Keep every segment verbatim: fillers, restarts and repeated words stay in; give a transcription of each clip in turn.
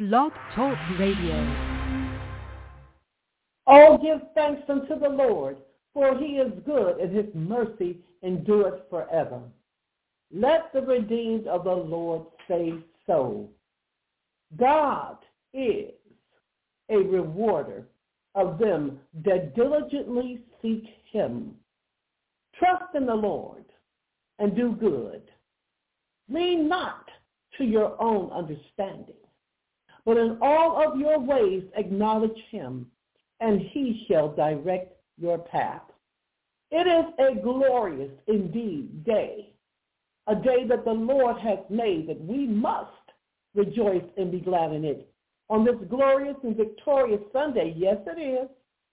Blog Talk Radio. Oh, give thanks unto the Lord, for he is good, and his mercy endureth forever. Let the redeemed of the Lord say so. God is a rewarder of them that diligently seek him. Trust in the Lord and do good. Lean not to your own understanding, but in all of your ways acknowledge him, and he shall direct your path. It is a glorious indeed day, a day that the Lord has made, that we must rejoice and be glad in it. On this glorious and victorious Sunday, yes it is,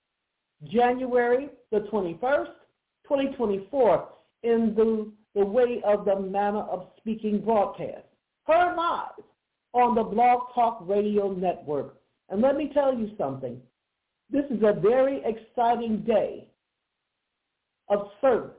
January the twenty-first, twenty twenty-four, in the, the way of the Manner of Speaking broadcast, heard live on the Blog Talk Radio Network. And let me tell you something. This is a very exciting day of service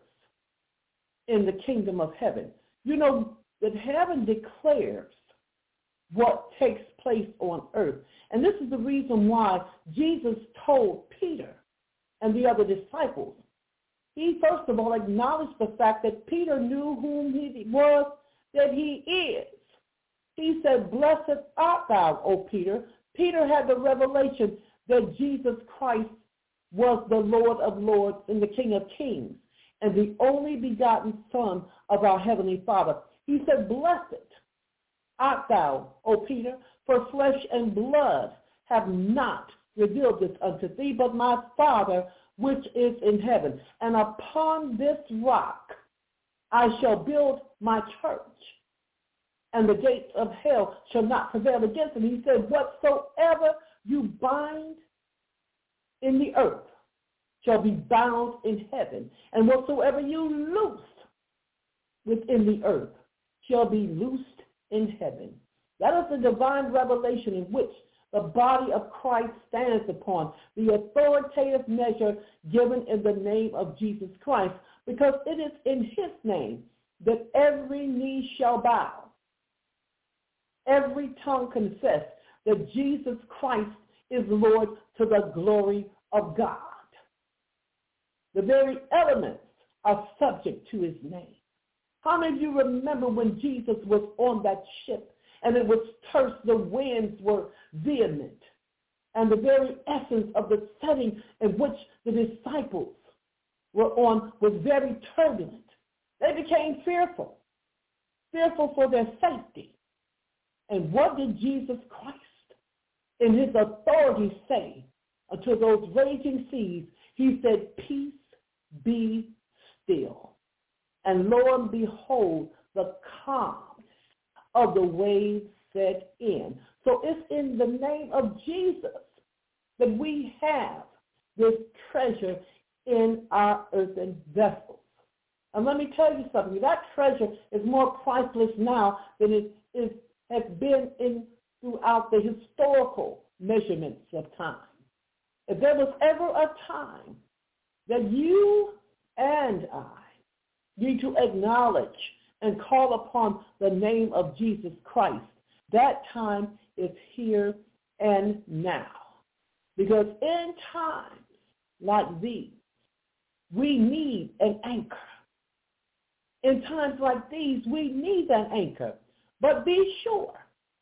in the kingdom of heaven. You know that heaven declares what takes place on earth. And this is the reason why Jesus told Peter and the other disciples. He first of all acknowledged the fact that Peter knew whom he was, that he is. He said, "Blessed art thou, O Peter." Peter had the revelation that Jesus Christ was the Lord of lords and the King of kings and the only begotten Son of our Heavenly Father. He said, "Blessed art thou, O Peter, for flesh and blood have not revealed this unto thee, but my Father which is in heaven. And upon this rock I shall build my church, and the gates of hell shall not prevail against him." He said, "Whatsoever you bind in the earth shall be bound in heaven, and whatsoever you loose within the earth shall be loosed in heaven." That is the divine revelation in which the body of Christ stands upon, the authoritative measure given in the name of Jesus Christ, because it is in his name that every knee shall bow, every tongue confess that Jesus Christ is Lord, to the glory of God. The very elements are subject to his name. How many of you remember when Jesus was on that ship and it was terse, the winds were vehement, and the very essence of the setting in which the disciples were on was very turbulent? They became fearful, fearful for their safety. And what did Jesus Christ in his authority say unto those raging seas? He said, "Peace, be still." And lo and behold, the calm of the waves set in. So it's in the name of Jesus that we have this treasure in our earthen vessels. And let me tell you something. That treasure is more priceless now than it is, has been in throughout the historical measurements of time. If there was ever a time that you and I need to acknowledge and call upon the name of Jesus Christ, that time is here and now. Because in times like these, we need an anchor. In times like these, we need an anchor. But be sure,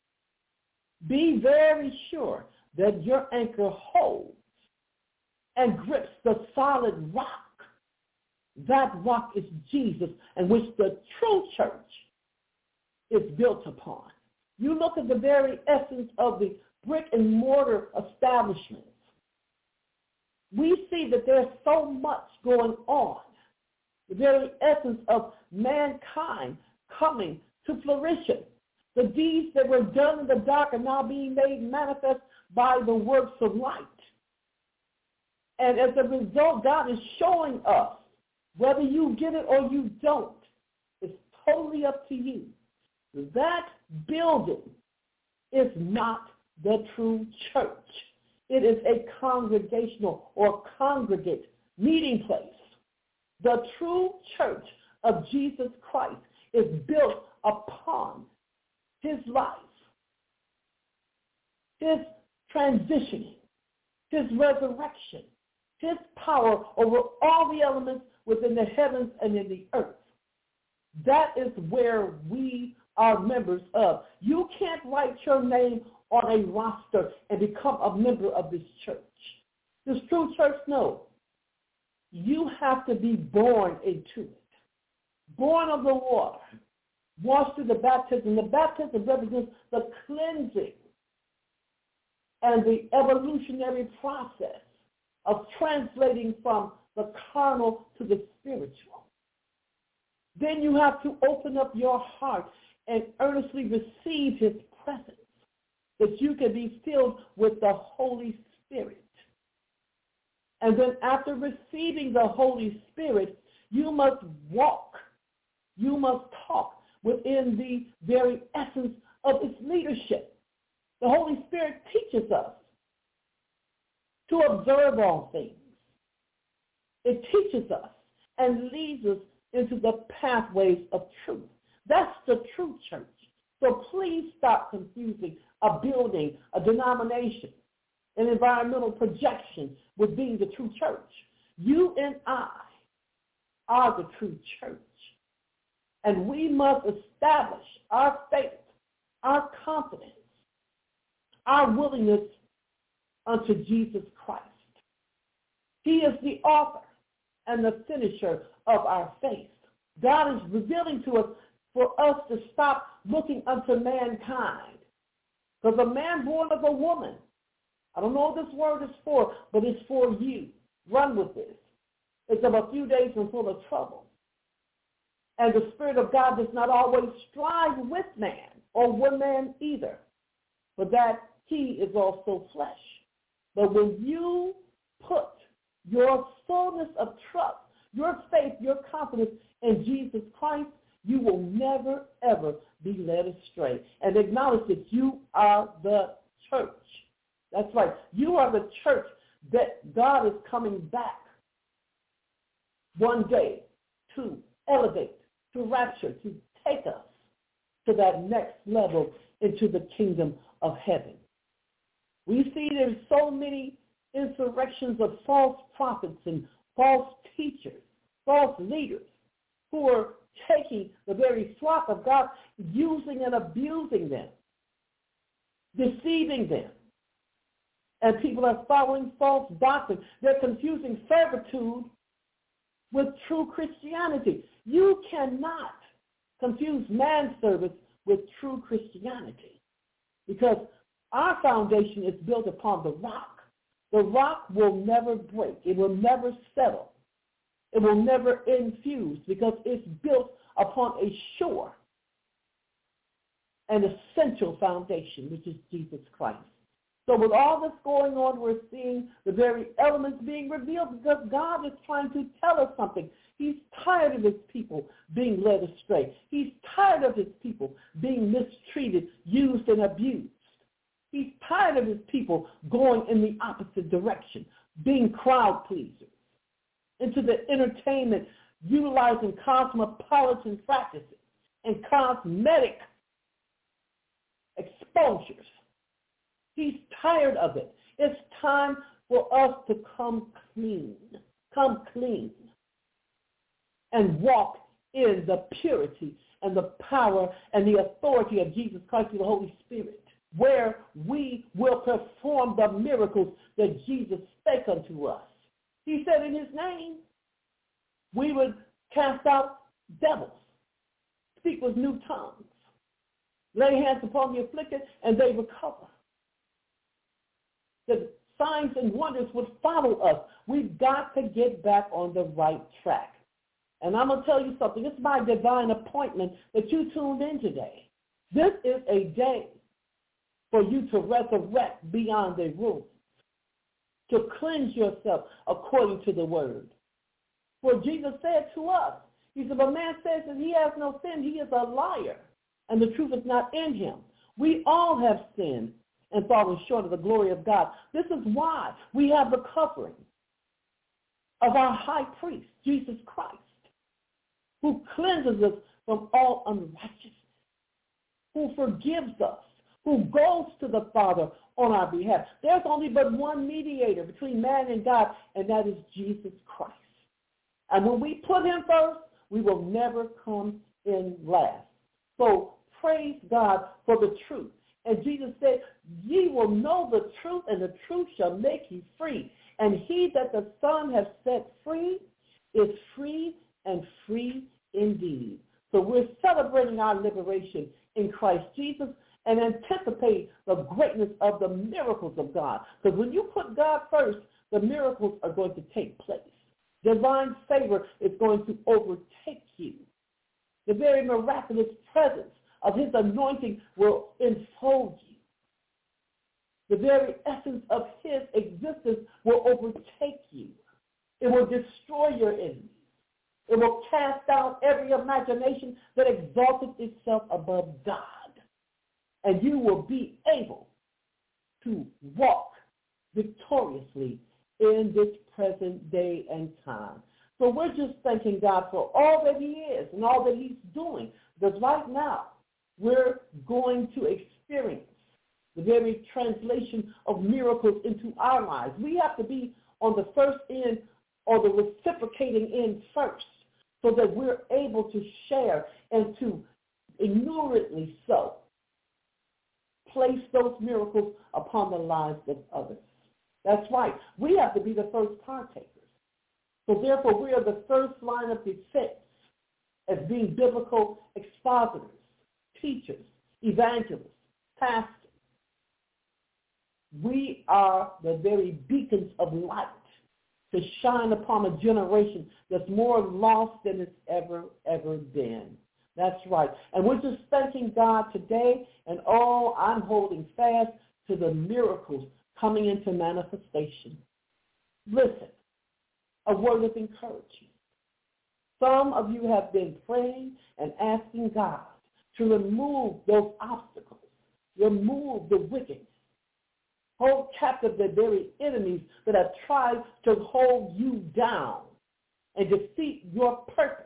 be very sure that your anchor holds and grips the solid rock. That rock is Jesus, and which the true church is built upon. You look at the very essence of the brick and mortar establishments. We see that there's so much going on. The very essence of mankind coming to fruition. The deeds that were done in the dark are now being made manifest by the works of light. And as a result, God is showing us, whether you get it or you don't, it's totally up to you. That building is not the true church. It is a congregational or congregate meeting place. The true church of Jesus Christ is built upon his life, his transitioning, his resurrection, his power over all the elements within the heavens and in the earth. That is where we are members of. You can't write your name on a roster and become a member of this church. This true church knows you have to be born into it. Born of the water, washed through the baptism. The baptism represents the cleansing and the evolutionary process of translating from the carnal to the spiritual. Then you have to open up your heart and earnestly receive his presence, that you can be filled with the Holy Spirit. And then after receiving the Holy Spirit, you must walk, you must talk within the very essence of its leadership. The Holy Spirit teaches us to observe all things. It teaches us and leads us into the pathways of truth. That's the true church. So please stop confusing a building, a denomination, an environmental projection with being the true church. You and I are the true church. And we must establish our faith, our confidence, our willingness unto Jesus Christ. He is the author and the finisher of our faith. God is revealing to us for us to stop looking unto mankind. Because a man born of a woman, I don't know what this word is for, but it's for you. Run with this. It's of a few days and full of trouble. And the Spirit of God does not always strive with man or with man either, but that he is also flesh. But when you put your fullness of trust, your faith, your confidence in Jesus Christ, you will never, ever be led astray. And acknowledge that you are the church. That's right. You are the church that God is coming back one day to elevate, to rapture, to take us to that next level into the kingdom of heaven. We see there's so many insurrections of false prophets and false teachers, false leaders who are taking the very flock of God, using and abusing them, deceiving them. And people are following false doctrine. They're confusing servitude with true Christianity. You cannot confuse manservice with true Christianity, because our foundation is built upon the rock. The rock will never break. It will never settle. It will never infuse, because it's built upon a sure and essential foundation, which is Jesus Christ. So with all this going on, we're seeing the very elements being revealed, because God is trying to tell us something. He's tired of his people being led astray. He's tired of his people being mistreated, used, and abused. He's tired of his people going in the opposite direction, being crowd pleasers, into the entertainment, utilizing cosmopolitan practices and cosmetic exposures. He's tired of it. It's time for us to come clean, come clean, and walk in the purity and the power and the authority of Jesus Christ through the Holy Spirit, where we will perform the miracles that Jesus spake unto us. He said in his name, we would cast out devils, speak with new tongues, lay hands upon the afflicted, and they recover. The signs and wonders would follow us. We've got to get back on the right track. And I'm going to tell you something. It's my divine appointment that you tuned in today. This is a day for you to resurrect beyond the rules, to cleanse yourself according to the word. For Jesus said to us, he said, if a man says that he has no sin, he is a liar, and the truth is not in him. We all have sinned and fallen short of the glory of God. This is why we have the covering of our high priest, Jesus Christ, who cleanses us from all unrighteousness, who forgives us, who goes to the Father on our behalf. There's only but one mediator between man and God, and that is Jesus Christ. And when we put him first, we will never come in last. So praise God for the truth. And Jesus said, ye will know the truth, and the truth shall make you free. And he that the Son has set free is free and free indeed. So we're celebrating our liberation in Christ Jesus and anticipate the greatness of the miracles of God. Because when you put God first, the miracles are going to take place. Divine favor is going to overtake you. The very miraculous presence of his anointing will enfold you. The very essence of his existence will overtake you. It will destroy your enemies. It will cast down every imagination that exalted itself above God. And you will be able to walk victoriously in this present day and time. So we're just thanking God for all that he is and all that he's doing. Because right now, we're going to experience the very translation of miracles into our lives. We have to be on the first end or the reciprocating end first so that we're able to share and to ignorantly so place those miracles upon the lives of others. That's right. We have to be the first partakers. So therefore, we are the first line of defense as being biblical expositors, teachers, evangelists, pastors. We are the very beacons of light to shine upon a generation that's more lost than it's ever, ever been. That's right. And we're just thanking God today, and oh, I'm holding fast to the miracles coming into manifestation. Listen, a word of encouragement. Some of you have been praying and asking God to remove those obstacles, remove the wickedness, hold captive the very enemies that have tried to hold you down and defeat your purpose.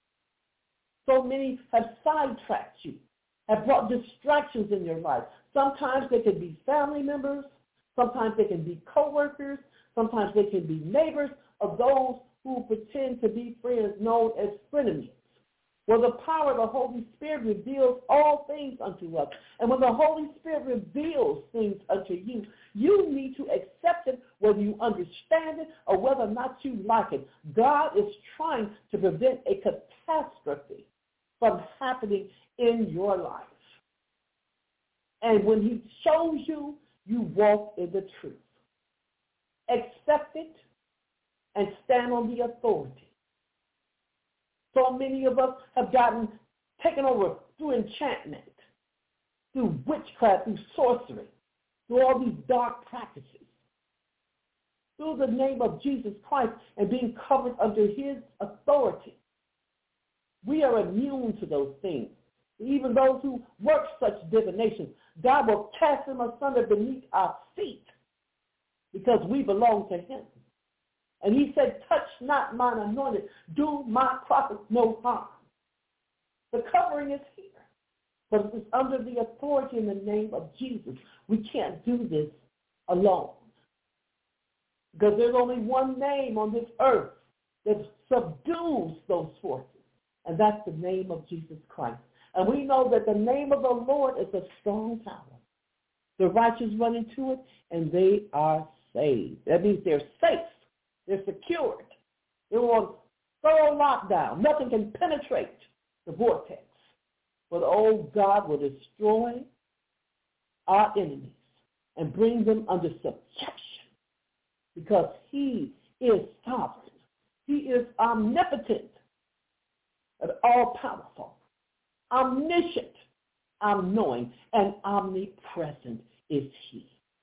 So many have sidetracked you, have brought distractions in your life. Sometimes they can be family members. Sometimes they can be co-workers. Sometimes they can be neighbors of those who pretend to be friends, known as frenemies. Well, the power of the Holy Spirit reveals all things unto us. And when the Holy Spirit reveals things unto you, you need to accept it whether you understand it or whether or not you like it. God is trying to prevent a catastrophe from happening in your life. And when he shows you, you walk in the truth. Accept it and stand on the authority. So many of us have gotten taken over through enchantment, through witchcraft, through sorcery, through all these dark practices. Through the name of Jesus Christ and being covered under his authority. We are immune to those things. Even those who work such divination, God will cast them asunder beneath our feet because we belong to him. And he said, touch not mine anointed, do my prophets no harm. The covering is here, but it's under the authority in the name of Jesus. We can't do this alone because there's only one name on this earth that subdues those forces, and that's the name of Jesus Christ. And we know that the name of the Lord is a strong tower. The righteous run into it, and they are saved. That means they're safe. They're secured. They're on thorough lockdown. Nothing can penetrate the vortex. But, oh, God will destroy our enemies and bring them under subjection because he is sovereign. He is omnipotent and all-powerful, omniscient, all-knowing, and omnipresent is he.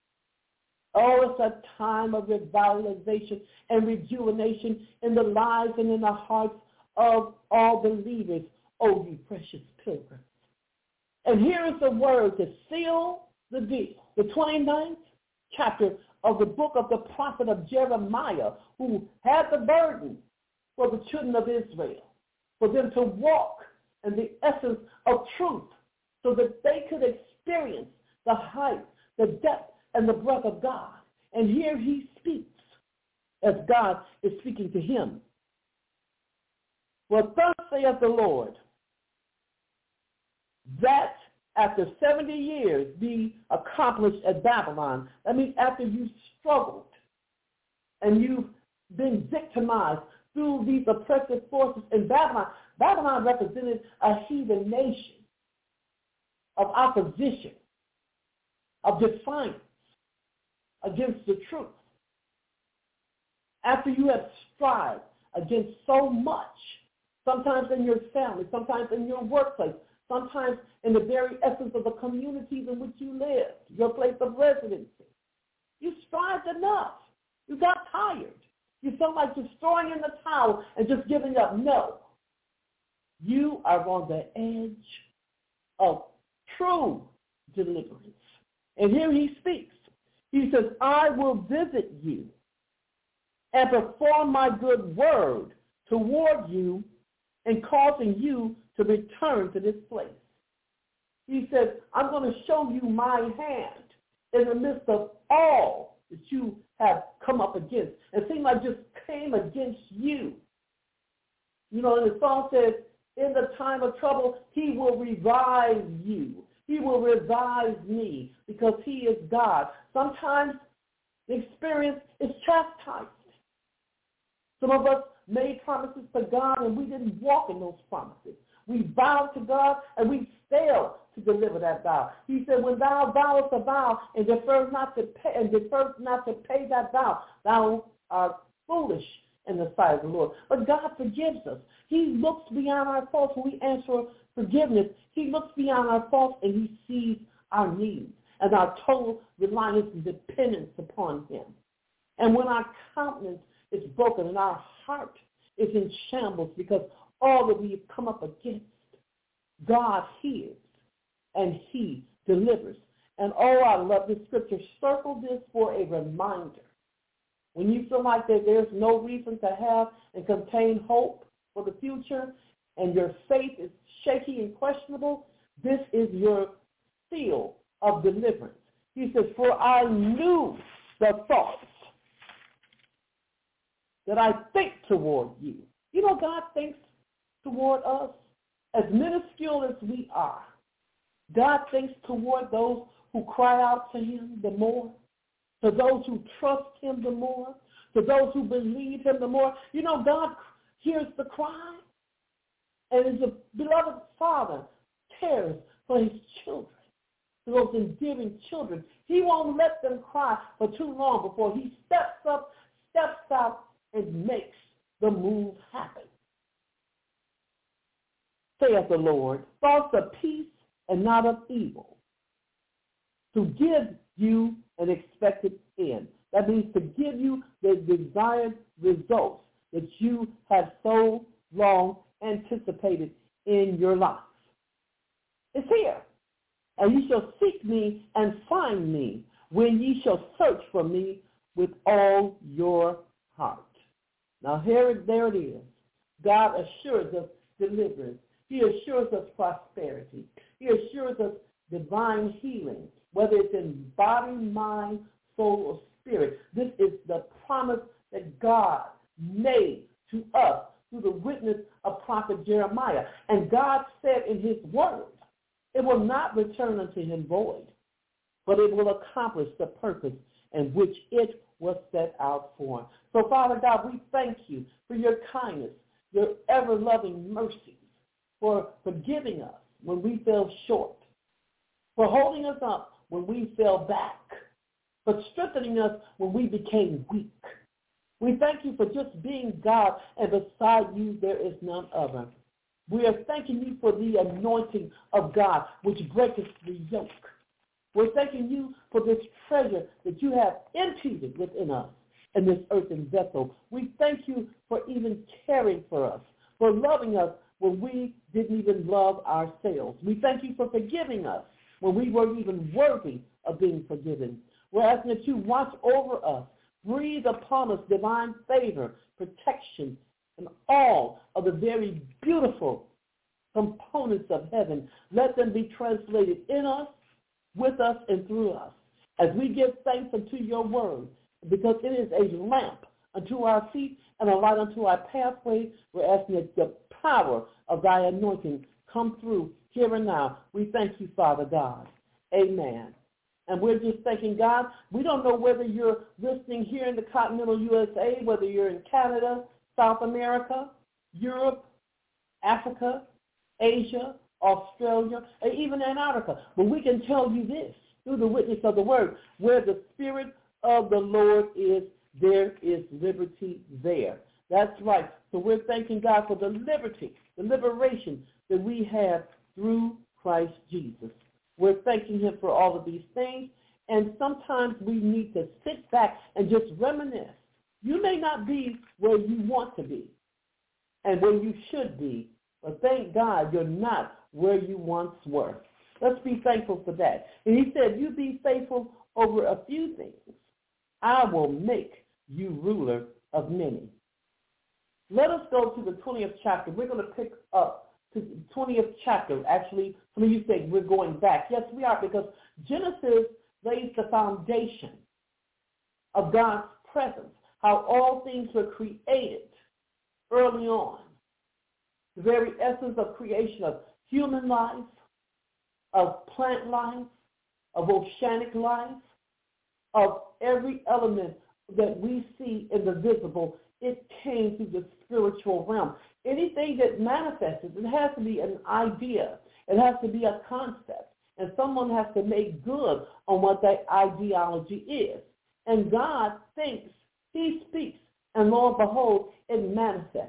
Oh, it's a time of revitalization and rejuvenation in the lives and in the hearts of all believers, oh, you precious pilgrims. And here is the word to seal the deal. The twenty-ninth chapter of the book of the prophet of Jeremiah, who had the burden for the children of Israel, for them to walk in the essence of truth so that they could experience the height, the depth, and the breadth of God. And here he speaks as God is speaking to him. Well, thus saith the Lord, that after seventy years be accomplished at Babylon. That means after you've struggled and you've been victimized through these oppressive forces in Babylon. Babylon represented a heathen nation of opposition, of defiance against the truth. After you have strived against so much, sometimes in your family, sometimes in your workplace, sometimes in the very essence of the communities in which you live, your place of residency, you strived enough. You got tired. You felt like just throwing in the towel and just giving up. No. You are on the edge of true deliverance. And here he speaks. He says, I will visit you and perform my good word toward you and causing you to return to this place. He says, I'm going to show you my hand in the midst of all that you have come up against. It seemed like just came against you. You know, and the song says, in the time of trouble, he will revive you. He will revive me because he is God. Sometimes the experience is chastised. Some of us made promises to God and we didn't walk in those promises. We vowed to God and we failed to deliver that vow. He said, when thou vowest a vow and deferred not to pay and deferred not to pay that vow, thou art foolish in the sight of the Lord. But God forgives us. He looks beyond our faults when we ask for forgiveness. He looks beyond our faults and he sees our needs and our total reliance and dependence upon him. And when our countenance is broken and our heart is in shambles because all that we have come up against, God hears and he delivers. And oh, I love this scripture. Circle this for a reminder. When you feel like that there's no reason to have and contain hope for the future and your faith is shaky and questionable, this is your seal of deliverance. He says, for I knew the thoughts that I think toward you. You know, God thinks toward us as minuscule as we are. God thinks toward those who cry out to him the more, to those who trust him the more, to those who believe him the more. You know, God hears the cry, and as a beloved father cares for his children, for those endearing children. He won't let them cry for too long before he steps up, steps out, and makes the move happen. Saith the Lord, thoughts of peace and not of evil, to give you an expected end. That means to give you the desired results that you have so long anticipated in your life. It's here. And ye shall seek me and find me when ye shall search for me with all your heart. Now here, there it is. God assures us deliverance. He assures us prosperity. He assures us divine healing, whether it's in body, mind, soul, or spirit. This is the promise that God made to us through the witness of prophet Jeremiah. And God said in his word, it will not return unto him void, but it will accomplish the purpose in which it was set out for. So, Father God, we thank you for your kindness, your ever-loving mercies, for forgiving us when we fell short, for holding us up when we fell back, for strengthening us when we became weak. We thank you for just being God, and beside you there is none other. We are thanking you for the anointing of God, which breaketh the yoke. We're thanking you for this treasure that you have impeded within us in this earthen vessel. We thank you for even caring for us, for loving us when we didn't even love ourselves. We thank you for forgiving us when we weren't even worthy of being forgiven. We're asking that you watch over us, breathe upon us divine favor, protection, and all of the very beautiful components of heaven. Let them be translated in us, with us and through us. As we give thanks unto your word, because it is a lamp unto our feet and a light unto our pathway, we're asking that the power of thy anointing come through here and now. We thank you, Father God. Amen. And we're just thanking God. We don't know whether you're listening here in the continental U S A, whether you're in Canada, South America, Europe, Africa, Asia, Australia, or even Antarctica. But we can tell you this through the witness of the word. Where the Spirit of the Lord is, there is liberty there. That's right. So we're thanking God for the liberty, the liberation that we have through Christ Jesus. We're thanking him for all of these things. And sometimes we need to sit back and just reminisce. You may not be where you want to be and where you should be, but thank God you're not where you once were. Let's be thankful for that. And he said, you be faithful over a few things. I will make you ruler of many. Let us go to the twentieth chapter. We're going to pick up to the twentieth chapter. Actually, some of you say we're going back. Yes, we are, because Genesis lays the foundation of God's presence, how all things were created early on. The very essence of creation of human life, of plant life, of oceanic life, of every element that we see in the visible, it came through the spiritual realm. Anything that manifests, it has to be an idea. It has to be a concept. And someone has to make good on what that ideology is. And God thinks, he speaks, and lo and behold, it manifests.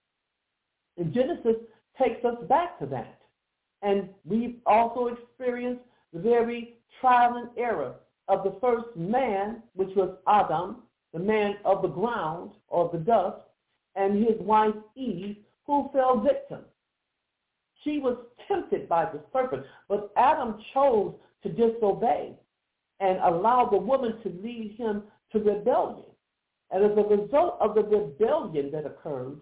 And Genesis takes us back to that. And we've also experienced the very trial and error of the first man, which was Adam, the man of the ground or the dust, and his wife Eve, who fell victim. She was tempted by the serpent, but Adam chose to disobey and allow the woman to lead him to rebellion. And as a result of the rebellion that occurred,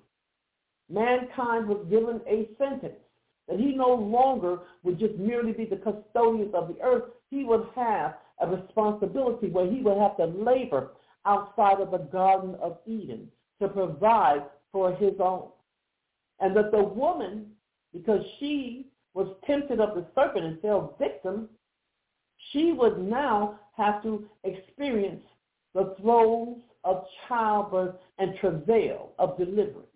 mankind was given a sentence that he no longer would just merely be the custodian of the earth. He would have a responsibility where he would have to labor outside of the Garden of Eden to provide for his own. And that the woman, because she was tempted of the serpent and fell victim, she would now have to experience the throes of childbirth and travail of deliverance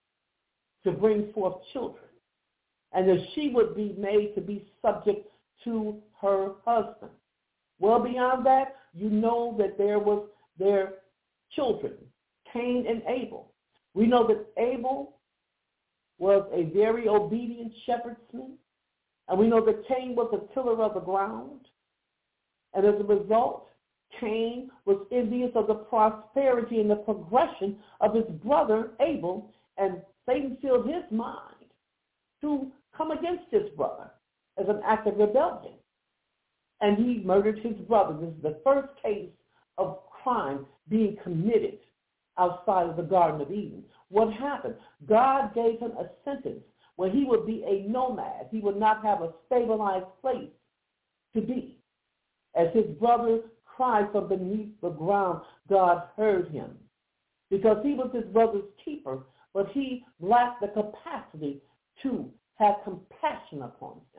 to bring forth children. And that she would be made to be subject to her husband. Well, beyond that, you know that there was their children, Cain and Abel. We know that Abel was a very obedient shepherdsman, and we know that Cain was a tiller of the ground. And as a result, Cain was envious of the prosperity and the progression of his brother Abel, and Satan filled his mind to come against his brother as an act of rebellion. And he murdered his brother. This is the first case of crime being committed outside of the Garden of Eden. What happened? God gave him a sentence where he would be a nomad. He would not have a stabilized place to be. As his brother cried from beneath the ground, God heard him, because he was his brother's keeper, but he lacked the capacity to have compassion upon him.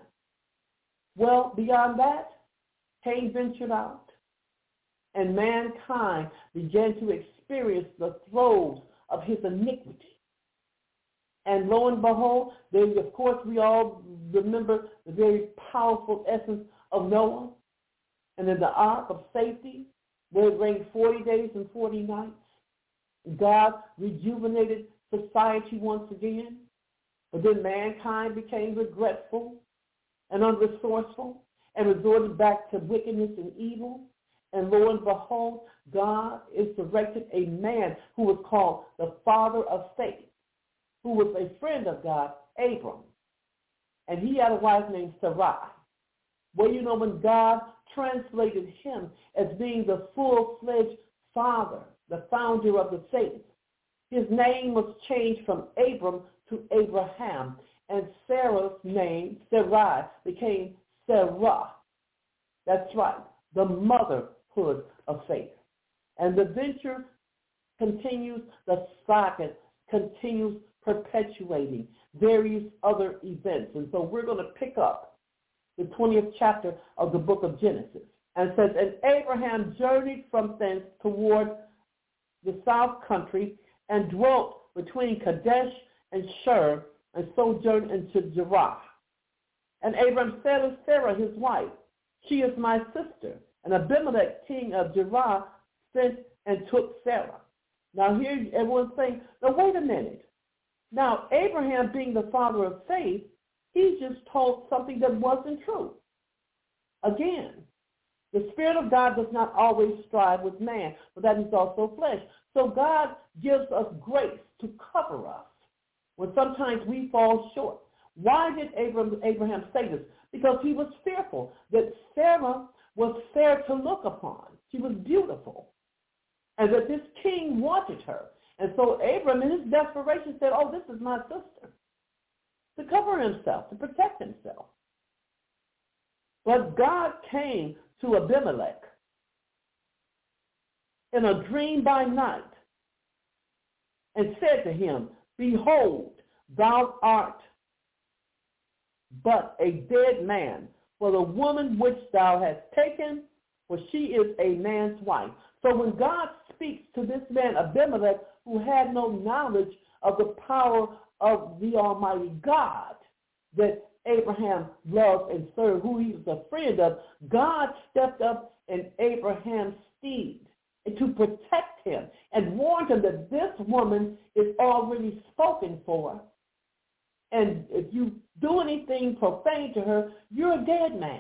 Well, beyond that, Cain ventured out, and mankind began to experience the throes of his iniquity. And lo and behold, there, of course, we all remember the very powerful essence of Noah, and in the ark of safety, where it rained forty days and forty nights. God rejuvenated society once again. But then mankind became regretful and unresourceful and resorted back to wickedness and evil. And lo and behold, God resurrected a man who was called the father of faith, who was a friend of God, Abram. And he had a wife named Sarai. Well, you know, when God translated him as being the full-fledged father, the founder of the faith, his name was changed from Abram to Abraham, and Sarah's name, Sarai, became Sarah. That's right, the motherhood of faith. And the venture continues, the saga continues perpetuating various other events. And so we're going to pick up the twentieth chapter of the book of Genesis. And it says, and Abraham journeyed from thence toward the south country and dwelt between Kadesh and Shur and sojourned into Gerar. And Abraham said to Sarah, his wife, she is my sister. And Abimelech, king of Gerar, sent and took Sarah. Now here everyone's saying, now wait a minute. Now Abraham being the father of faith, he just told something that wasn't true. Again, the Spirit of God does not always strive with man, but that is also flesh. So God gives us grace to cover us when sometimes we fall short. Why did Abraham, Abraham say this? Because he was fearful that Sarah was fair to look upon. She was beautiful. And that this king wanted her. And so Abraham, in his desperation, said, oh, this is my sister, to cover himself, to protect himself. But God came to Abimelech in a dream by night and said to him, behold, thou art but a dead man, for the woman which thou hast taken, for she is a man's wife. So when God speaks to this man Abimelech, who had no knowledge of the power of the Almighty God that Abraham loved and served, who he was a friend of, God stepped up in Abraham's stead to protect him and warned him that this woman is already spoken for. And if you do anything profane to her, you're a dead man.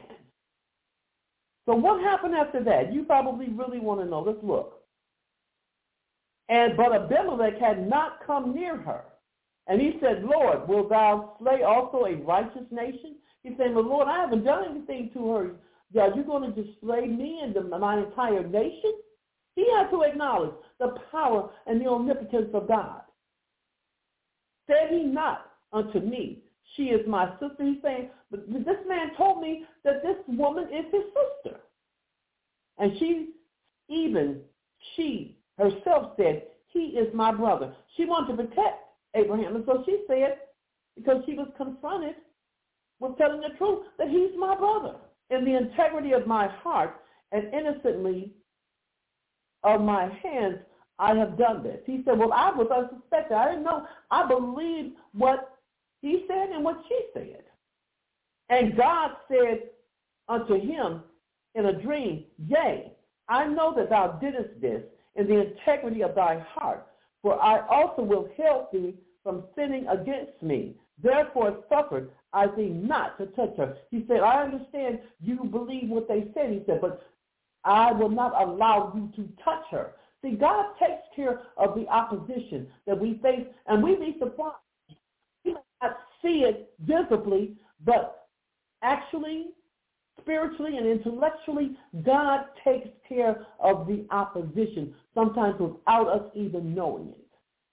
So what happened after that? You probably really want to know. Let's look. And but Abimelech had not come near her. And he said, Lord, wilt thou slay also a righteous nation? He said, well, Lord, I haven't done anything to her. Are you going to just slay me and the, my entire nation? He had to acknowledge the power and the omnipotence of God. Said he not unto me, she is my sister? He's saying, but this man told me that this woman is his sister. And she, even she herself said, he is my brother. She wanted to protect Abraham. And so she said, because she was confronted with telling the truth, that he's my brother. In the integrity of my heart and innocently of my hands, I have done this. He said, well, I was unsuspected. I didn't know. I believed what he said and what she said. And God said unto him in a dream, yea, I know that thou didst this in the integrity of thy heart, for I also will help thee from sinning against me. Therefore suffered I thee not to touch her. He said, I understand you believe what they said. He said, but I will not allow you to touch her. See, God takes care of the opposition that we face, and we be surprised. We may not see it visibly, but actually, spiritually and intellectually, God takes care of the opposition, sometimes without us even knowing it.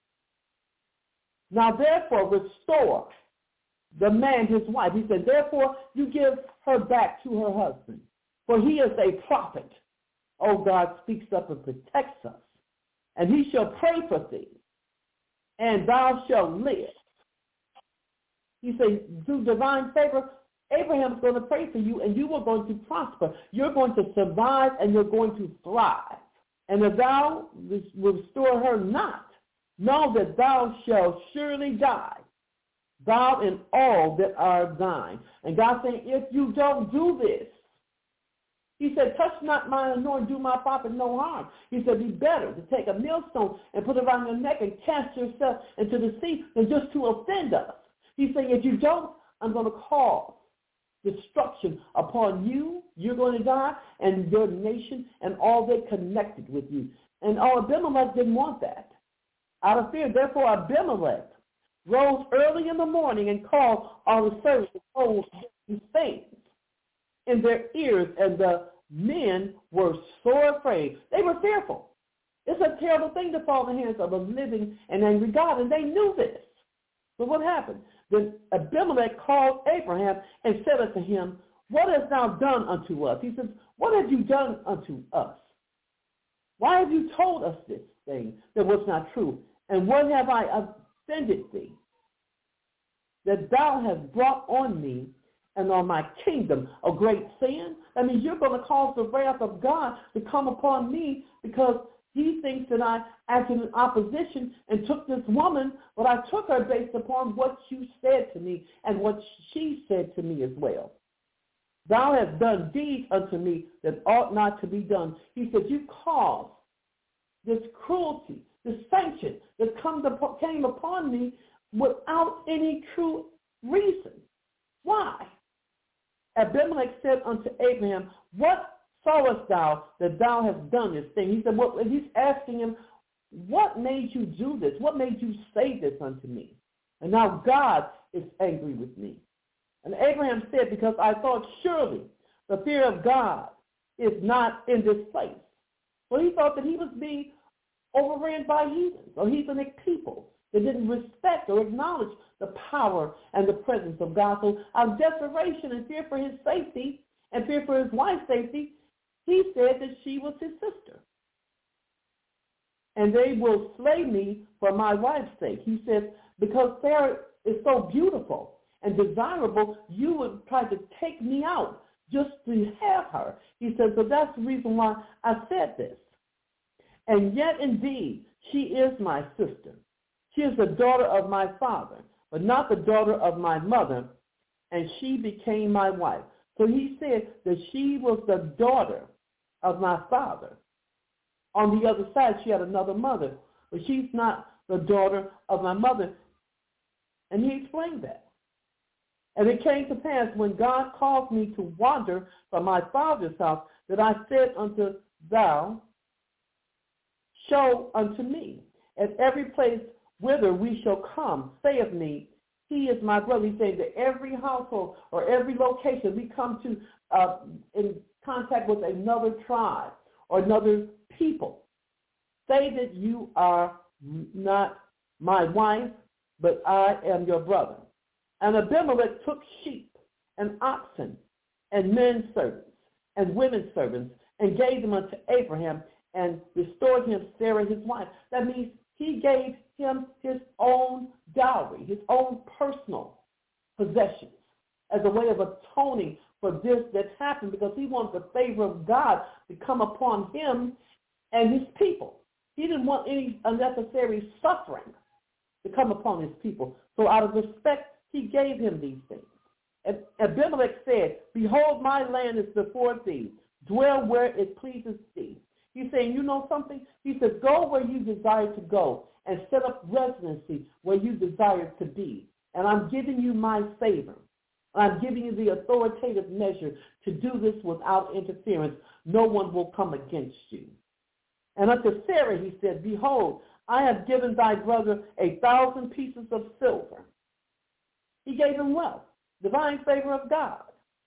Now, therefore, restore the man his wife. He said, therefore, you give her back to her husband, for he is a prophet. Oh, God speaks up and protects us. And he shall pray for thee, and thou shalt live. He said, through divine favor, Abraham's going to pray for you, and you are going to prosper. You're going to survive, and you're going to thrive. And if thou restore her not, know that thou shalt surely die, thou and all that are thine. And God saying, if you don't do this, he said, touch not mine nor do my prophet no harm. He said, be better to take a millstone and put it around your neck and cast yourself into the sea than just to offend us. He's saying, if you don't, I'm going to cause destruction upon you. You're going to die, and your nation and all that connected with you. And all Abimelech didn't want that. Out of fear, therefore Abimelech rose early in the morning and called all the servants to hold these things in their ears, and the men were so afraid. They were fearful. It's a terrible thing to fall in the hands of a living and angry God, and they knew this. So what happened? Then Abimelech called Abraham and said unto him, what hast thou done unto us? He says, what have you done unto us? Why have you told us this thing that was not true? And what have I offended thee, that thou hast brought on me and on my kingdom a great sin? That means you're going to cause the wrath of God to come upon me because he thinks that I acted in opposition and took this woman, but I took her based upon what you said to me and what she said to me as well. Thou hast done deeds unto me that ought not to be done. He said, you caused this cruelty, this sanction that come to, came upon me without any true reason. Why? Abimelech said unto Abraham, what sawest thou that thou hast done this thing? He said, well, he's asking him, what made you do this? What made you say this unto me? And now God is angry with me. And Abraham said, because I thought surely the fear of God is not in this place. So he thought that he was being overran by heathens or heathenic people that didn't respect or acknowledge the power and the presence of God. So out of desperation and fear for his safety and fear for his wife's safety, he said that she was his sister. And they will slay me for my wife's sake. He said, because Sarah is so beautiful and desirable, you would try to take me out just to have her. He said, so that's the reason why I said this. And yet, indeed, she is my sister. She is the daughter of my father, but not the daughter of my mother, and she became my wife. So he said that she was the daughter of my father. On the other side, she had another mother, but she's not the daughter of my mother. And he explained that. And it came to pass when God caused me to wander from my father's house that I said unto thou, show unto me, at every place whither we shall come, say of me, he is my brother. He said that every household or every location we come to uh, in contact with another tribe or another people, say that you are not my wife, but I am your brother. And Abimelech took sheep and oxen and men servants and women servants and gave them unto Abraham and restored him Sarah his wife. That means he gave him his own dowry, his own personal possessions as a way of atoning for this that happened because he wanted the favor of God to come upon him and his people. He didn't want any unnecessary suffering to come upon his people. So out of respect, he gave him these things. And Abimelech said, behold, my land is before thee. Dwell where it pleases thee. He's saying, you know something? He says, go where you desire to go and set up residency where you desire to be. And I'm giving you my favor. I'm giving you the authoritative measure to do this without interference. No one will come against you. And unto Sarah he said, behold, I have given thy brother a thousand pieces of silver. He gave him wealth, divine favor of God.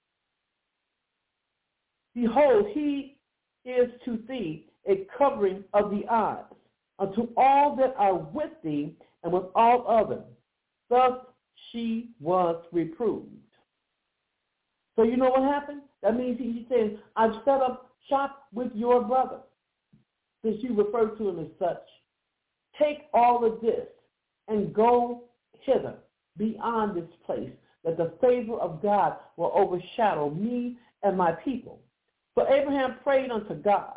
Behold, he is to thee a covering of the eyes, unto all that are with thee and with all others. Thus she was reproved. So you know what happened? That means he said, I've set up shop with your brother, since you refer to him as such. Take all of this and go hither beyond this place, that the favor of God will overshadow me and my people. So Abraham prayed unto God,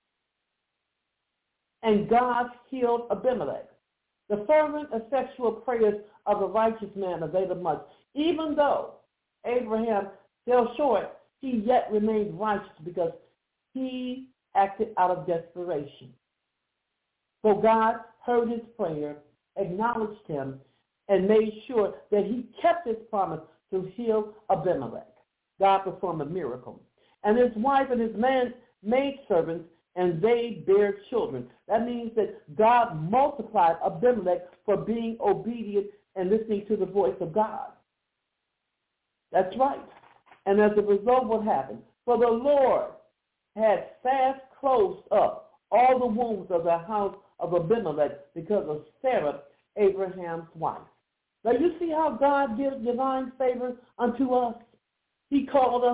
and God healed Abimelech. The fervent, effectual prayers of a righteous man availeth much. Even though Abraham fell short, he yet remained righteous because he acted out of desperation. So God heard his prayer, acknowledged him, and made sure that he kept his promise to heal Abimelech. God performed a miracle. And his wife and his man maidservants, and they bare children. That means that God multiplied Abimelech for being obedient and listening to the voice of God. That's right. And as a result, what happened? For the Lord had fast closed up all the wombs of the house of Abimelech because of Sarah, Abraham's wife. Now you see how God gives divine favor unto us? He called us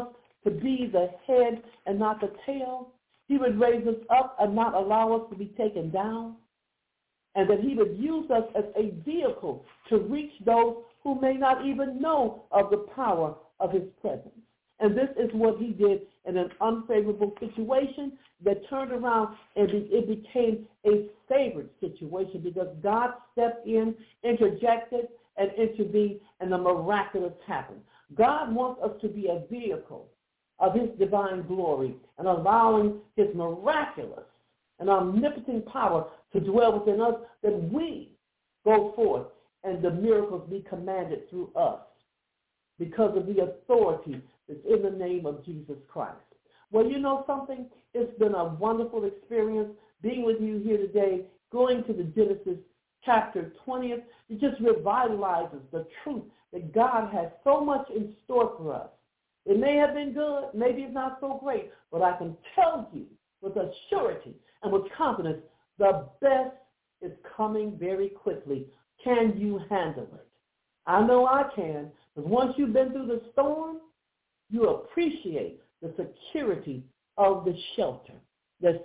to be the head and not the tail. He would raise us up and not allow us to be taken down. And that he would use us as a vehicle to reach those who may not even know of the power of his presence. And this is what he did in an unfavorable situation that turned around and it became a favored situation because God stepped in, interjected, and intervened, and the miraculous happened. God wants us to be a vehicle of his divine glory and allowing his miraculous and omnipotent power to dwell within us, that we go forth and the miracles be commanded through us because of the authority that's in the name of Jesus Christ. Well, you know something? It's been a wonderful experience being with you here today, going to the Genesis chapter twentieth. It just revitalizes the truth that God has so much in store for us. It may have been good, maybe it's not so great, but I can tell you with a surety and with confidence, the best is coming very quickly. Can you handle it? I know I can, because once you've been through the storm, you appreciate the security of the shelter that's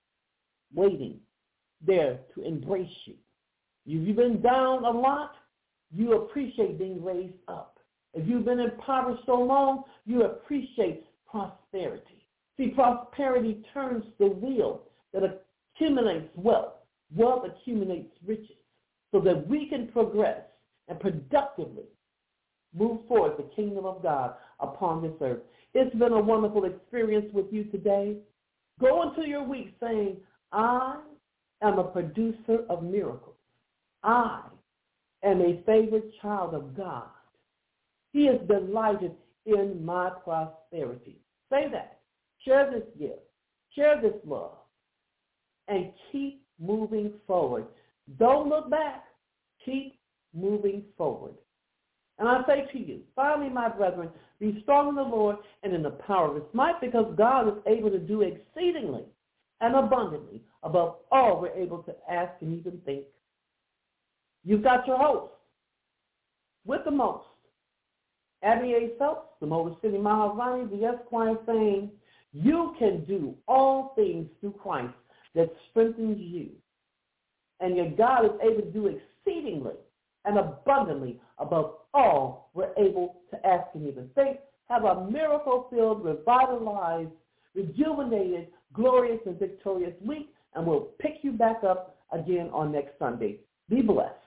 waiting there to embrace you. If you've been down a lot, you appreciate being raised up. If you've been impoverished so long, you appreciate prosperity. See, prosperity turns the wheel that accumulates wealth. Wealth accumulates riches so that we can progress and productively move forward the kingdom of God upon this earth. It's been a wonderful experience with you today. Go into your week saying, I am a producer of miracles. I am a favored child of God. He is delighted in my prosperity. Say that. Share this gift. Share this love. And keep moving forward. Don't look back. Keep moving forward. And I say to you, finally, my brethren, be strong in the Lord and in the power of his might, because God is able to do exceedingly and abundantly above all we're able to ask and even think. You've got your host with the most, Abby A. Phelps, the Motor City Mahavani, the Esquire, saying, you can do all things through Christ that strengthens you. And your God is able to do exceedingly and abundantly above all we're able to ask and even think. Have a miracle-filled, revitalized, rejuvenated, glorious, and victorious week, and we'll pick you back up again on next Sunday. Be blessed.